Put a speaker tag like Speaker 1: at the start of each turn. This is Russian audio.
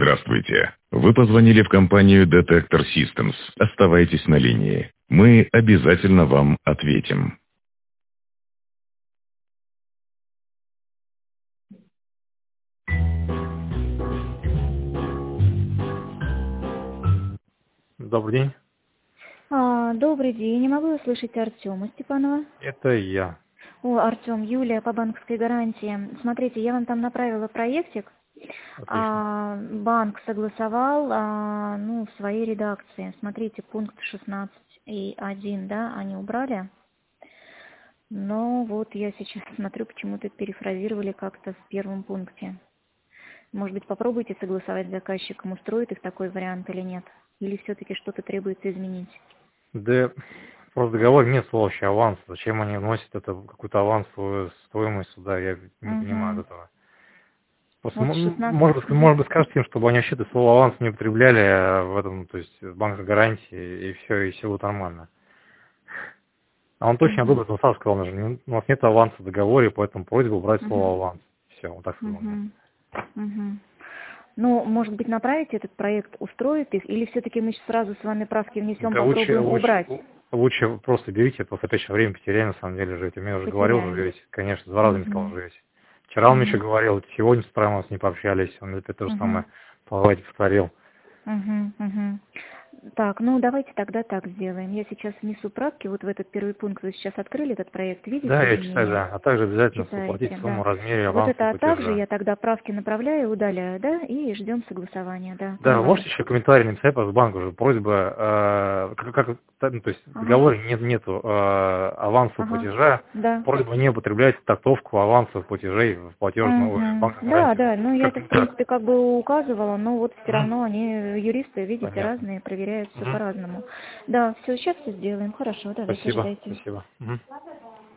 Speaker 1: Здравствуйте. Вы позвонили в компанию Detector Systems. Оставайтесь на линии. Мы обязательно вам ответим.
Speaker 2: Добрый день.
Speaker 3: Добрый день. Не могу услышать Артема Степанова.
Speaker 2: Это я.
Speaker 3: Артем, Юлия по банковской гарантии. Смотрите, я вам там направила проектик.
Speaker 2: Отлично.
Speaker 3: Банк согласовал в своей редакции. Смотрите, пункт 16.1, да, они убрали. Но вот я сейчас смотрю, почему-то перефразировали как-то в первом пункте. Может быть, попробуйте согласовать с заказчиком, устроит их такой вариант или нет? Или все-таки что-то требуется изменить?
Speaker 2: Да, просто в договоре нет слова вообще аванс. Зачем они вносят это какую-то авансовую стоимость сюда? Я не понимаю этого. Просто,
Speaker 3: Вот 16.
Speaker 2: может быть, скажете им, чтобы они вообще это слово аванс не употребляли в этом, то есть в банковской гарантии, и все будет нормально. А он точно одобрит, он сам сказал, у нас нет аванса в договоре, поэтому просьба убрать слово аванс. Все, он так сказал мне.
Speaker 3: Ну, может быть, направите этот проект, устроит их, или все-таки мы сразу с вами правки внесем,
Speaker 2: Да
Speaker 3: попробуем убрать?
Speaker 2: лучше просто берите, просто опять же время потеряем, на самом деле, живете. Я уже говорил,
Speaker 3: Потеряем.
Speaker 2: живете. Конечно, 2 раза мне сказал, живете. Вчера он мне еще говорил, сегодня с утра мы с ним пообщались, он опять то же самое повторил.
Speaker 3: Так, ну давайте тогда так сделаем. Я сейчас внесу правки, вот в этот первый пункт вы сейчас открыли этот проект, видите?
Speaker 2: Да, я читаю, да. А также обязательно уплатить сумму,
Speaker 3: да.
Speaker 2: размере,
Speaker 3: Вот
Speaker 2: аванса,
Speaker 3: это, а также
Speaker 2: платежа.
Speaker 3: я тогда правки направляю, удаляю, да, и ждем согласования, да.
Speaker 2: Да,
Speaker 3: поняла.
Speaker 2: можете еще комментарий написать по банку уже, просьба, ну, то есть в договоре нету авансового платежа,
Speaker 3: Да.
Speaker 2: просьба не употреблять трактовку авансовых платежей в платежную банковской гарантии.
Speaker 3: Да, ну я это в принципе как бы указывала, но вот все равно они, юристы, видите,
Speaker 2: Понятно.
Speaker 3: разные, проверяют все по-разному. Да, все, сейчас все сделаем, хорошо, давайте
Speaker 2: Спасибо,
Speaker 3: ждайте.
Speaker 2: спасибо.